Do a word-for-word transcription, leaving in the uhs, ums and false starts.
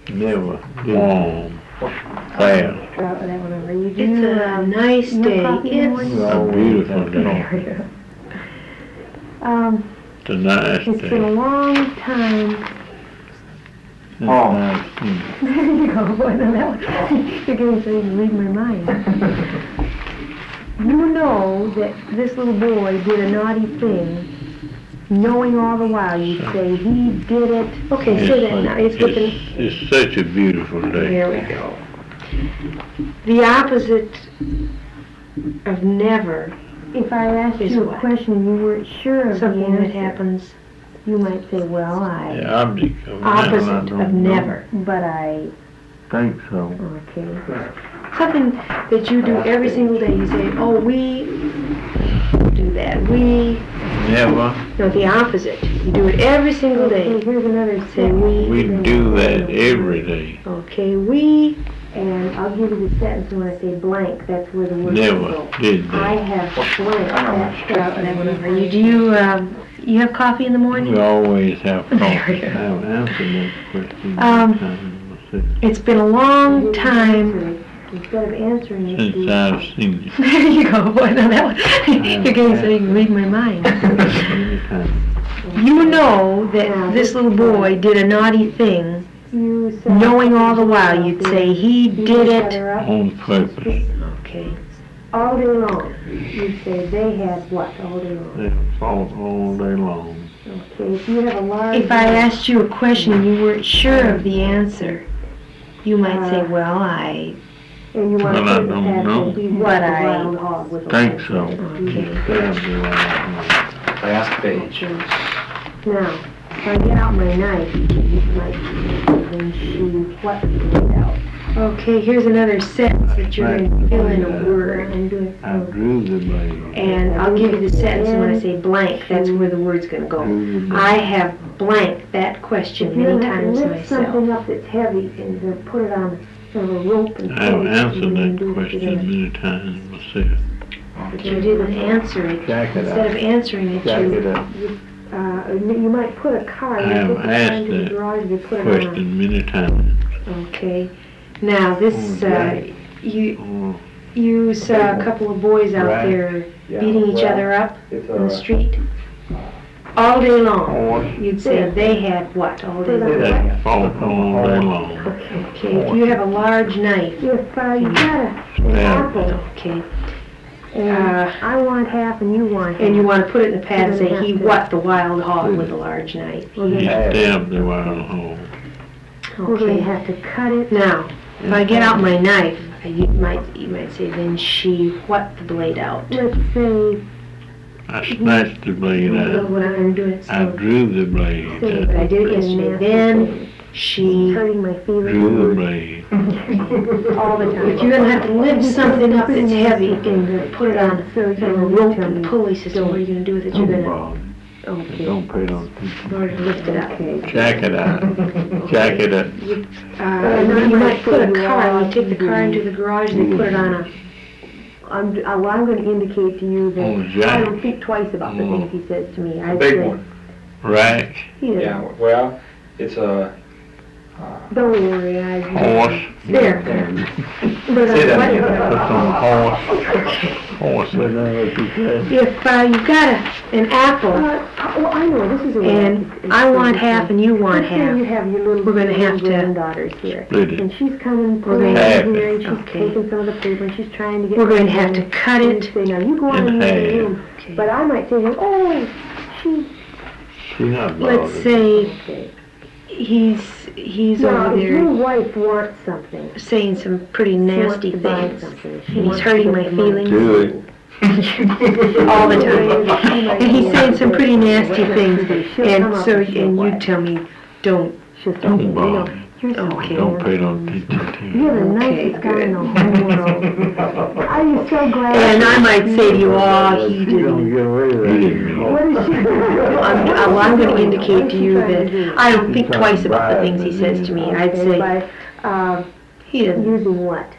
Never. Warm. Fast. It's a nice day. It's A beautiful day. Um, It's a nice it's been a day. long time. It's nice. Mm. There you go. Boy, now that one, you're getting so you can read my mind. You know that this little boy did a naughty thing, knowing all the while you'd say he did it. Okay, say that now. It's with an, It's, it's such a beautiful day. there we go. The opposite of never, If I asked Is you a what? question and you weren't sure of the something that answer, happens you might say, well, I, The object of never, I opposite of don't know. never. but I, Think so. okay. Something that you do every single day. You say, oh, we do that. We, Never. no, the opposite. You do it every single Okay, day. here's another Say we, We do that every day. okay, we, and I'll give you the sentence, and when I say blank, that's where the word Never will go. did I that. have blank, that's uh, that one over. You, do you, um, you have coffee in the morning? We always have coffee. There we go. I've answered that question Um, many times myself. It's been a long time. Instead of answering it, Since you- I've seen you. There you go. Boy, now that one, you're getting so you can read my mind. Many times. You know that this little boy did a naughty thing, you said- knowing all the while you'd say he You did set it. her up On purpose. Okay. all day long. You say they had what all day long? They fought all day long. Okay, if you have a large. If I asked you a question and you weren't sure of the answer, you might say, well, I, And you want to Well, I put it don't past know. and be But what I wild hog with a Think light. so. okay. That'd be right. Last page. Now, if I get out my knife, you might then she what it out. Okay, here's another sentence that you're going to fill in a word. And do it. I drew the blade. And I'll give you the sentence, and when I say blank, that's where the word's going to go. Drew the blade. I have blanked that question If you many have to times lift myself. something up that's heavy and then put it on sort of a rope and. I've pull it, answered and then that do it question together. many times myself. But you didn't answer it. Jack it Instead up. of answering it, Jack you, it up. Uh, you might put a car, I you have put the car asked into the that garage, you put it on. Question many times. okay. Now, this, Oh, uh, Jack. you, Oh, you saw a couple of boys out Right. there Yeah, beating each well, other up It's in the a, street. All day long. horse. You'd say they had what all day long? That fought all day long. Okay, if you have a large knife, If uh, you got a, an Stab. apple, okay, and Uh, I want half and you want half. and you want to put it in the pad and You're say, gonna he have to- what the wild hog with a large knife. We're He gonna, stabbed the wild hog. we're gonna Okay. have to cut it. Now, if I get out my knife, you might you might say, then she what the blade out. Let's say, I snatched the blade That's out. what I'm doing. I So, drew the blade say but out. I did it yesterday. Then it's she. hurting my Drew the feelings blade. all the time. If you're gonna have to lift something up that's heavy and put it on So kind of a you rope tell and me. pulley system, what are you gonna do with it? You're gonna, Bob, Okay. don't pay no in attention. order to lift it up. Okay. Jack it out. Jack it up. Uh, you might put a car, you take the car into the garage and they put it on a, I'm, I- well, I'm gonna indicate to you Oh, that I Jack. don't think twice about the Oh. things he says to me. a I big say, one. Rack. He doesn't. Yeah, well, it's a, uh, Don't worry, I. Horse. there. But Say that I- again. Put some horse. Horse. Is that what you said? If uh, you got a, an apple Uh, well, I know, this is a. and it's- I it's- want half and you want Let's say you half, have your little. We're gonna have little to granddaughters here. Split it. And she's coming, We're pulling gonna in have here, it. and she's Okay. taking some of the paper, and she's trying to get. we're going to something have to done. cut And it. you say, now you go on In in the half. room. Okay. But I might say, oh, she, She's not Let's bothered. say okay. he's, he's Now, over if your there wife wants something, saying some pretty she wants nasty to buy things. something, she And he's wants to hurting get my the money. feelings. Do it. All the time. And he's saying some pretty nasty things, and so, and you tell me, don't, She'll say, Don't you know, bother. you're so Okay. Don't pay no attention to You're me. the Okay, nicest guy in the whole world. Are you so glad? and I might say to you, oh, he You didn't. don't get away with that. What is she? I'm, well, I'm going to indicate to you that I don't think twice about the things he says to me. I'd say, By, uh, he doesn't, using what?